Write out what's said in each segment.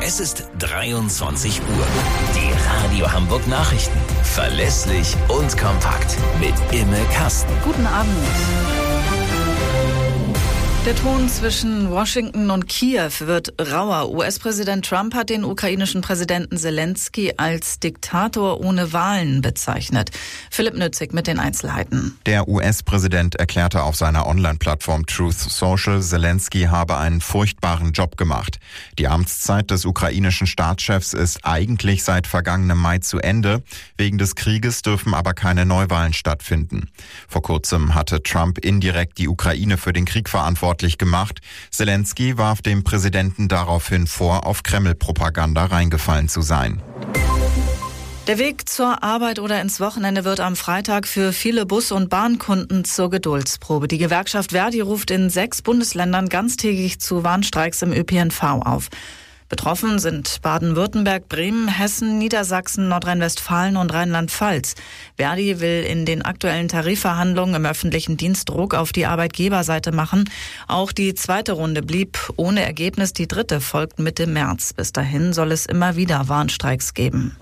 Es ist 23 Uhr. Die Radio Hamburg Nachrichten. Verlässlich und kompakt. Mit Imme Kasten. Guten Abend. Der Ton zwischen Washington und Kiew wird rauer. US-Präsident Trump hat den ukrainischen Präsidenten Zelensky als Diktator ohne Wahlen bezeichnet. Philipp Nützig mit den Einzelheiten. Der US-Präsident erklärte auf seiner Online-Plattform Truth Social, Zelensky habe einen furchtbaren Job gemacht. Die Amtszeit des ukrainischen Staatschefs ist eigentlich seit vergangenem Mai zu Ende. Wegen des Krieges dürfen aber keine Neuwahlen stattfinden. Vor kurzem hatte Trump indirekt die Ukraine für den Krieg verantwortlich gemacht. Zelensky warf dem Präsidenten daraufhin vor, auf Kreml-Propaganda reingefallen zu sein. Der Weg zur Arbeit oder ins Wochenende wird am Freitag für viele Bus- und Bahnkunden zur Geduldsprobe. Die Gewerkschaft Verdi ruft in 6 Bundesländern ganztägig zu Warnstreiks im ÖPNV auf. Betroffen sind Baden-Württemberg, Bremen, Hessen, Niedersachsen, Nordrhein-Westfalen und Rheinland-Pfalz. Verdi will in den aktuellen Tarifverhandlungen im öffentlichen Dienst Druck auf die Arbeitgeberseite machen. Auch die zweite Runde blieb ohne Ergebnis. Die dritte folgt Mitte März. Bis dahin soll es immer wieder Warnstreiks geben.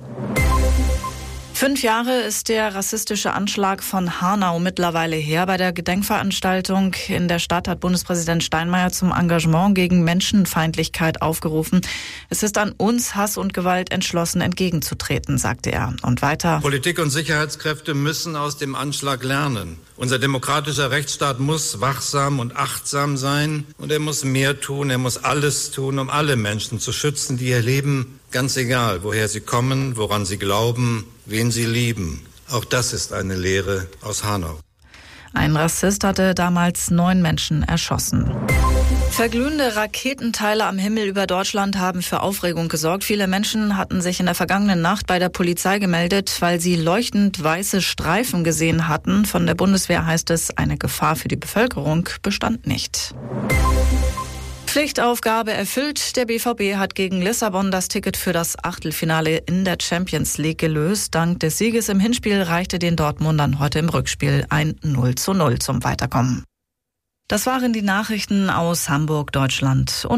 5 Jahre ist der rassistische Anschlag von Hanau mittlerweile her. Bei der Gedenkveranstaltung in der Stadt hat Bundespräsident Steinmeier zum Engagement gegen Menschenfeindlichkeit aufgerufen. Es ist an uns, Hass und Gewalt entschlossen entgegenzutreten, sagte er. Und weiter: Politik und Sicherheitskräfte müssen aus dem Anschlag lernen. Unser demokratischer Rechtsstaat muss wachsam und achtsam sein. Und er muss mehr tun, er muss alles tun, um alle Menschen zu schützen, die hier leben. Ganz egal, woher sie kommen, woran sie glauben, wen sie lieben. Auch das ist eine Lehre aus Hanau. Ein Rassist hatte damals 9 Menschen erschossen. Verglühende Raketenteile am Himmel über Deutschland haben für Aufregung gesorgt. Viele Menschen hatten sich in der vergangenen Nacht bei der Polizei gemeldet, weil sie leuchtend weiße Streifen gesehen hatten. Von der Bundeswehr heißt es, eine Gefahr für die Bevölkerung bestand nicht. Pflichtaufgabe erfüllt. Der BVB hat gegen Lissabon das Ticket für das Achtelfinale in der Champions League gelöst. Dank des Sieges im Hinspiel reichte den Dortmundern heute im Rückspiel ein 0:0 zum Weiterkommen. Das waren die Nachrichten aus Hamburg, Deutschland.